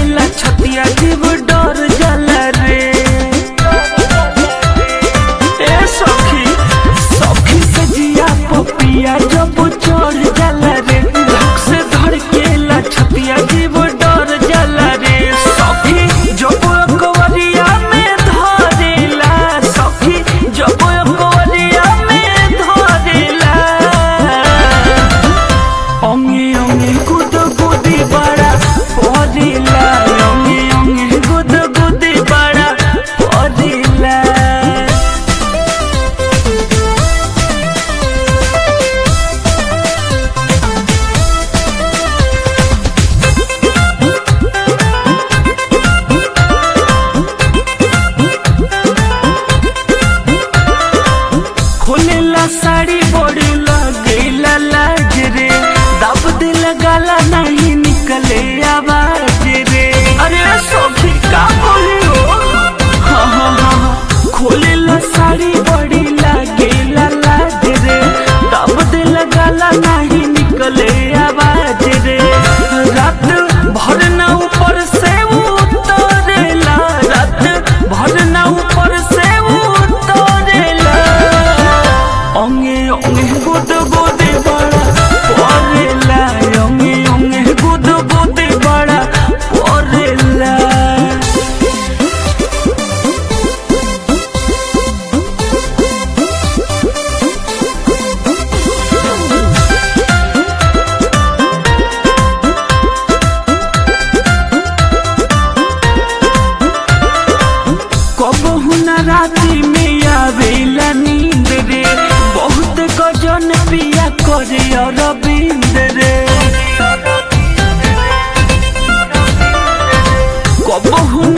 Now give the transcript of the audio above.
धड़केला छतिया जीव डर जाला रे। ए सखी सखी से जिया पपिया जब चढ़ जाला रे। धक से धड़केला छतिया जीव डर जाला रे। सखी जब अकवरिया में धरेला, सखी जब अकवरिया में धरेला, अंगे अंगे गुद गुदी बड़ा पड़ेला, अंगे अंगे गुद गुदी बड़ा पड़ेला। खोलेला साड़ी बड़ी लगेला लाज रे। दब दिल गाला नहीं निकले आवाज रे। अरे सखी का बोलियो, हाँ हाँ हाँ। खोलेला साड़ी बड़ी लगेला लाज रे। दब दिल गाला नहीं निकले आवाज रे। रात भर ना ऊपर से उतरेला, रात भर ना ऊपर से उतरेला, अंगे अंगे गुद गुदी बड़ा पड़ेला, अंगे अंगे गुद गुदी बड़ा पड़ेला। कबहू न राती में आवेला नींद रे। बहुत गजन पिया करे अरविंद रे। कबहू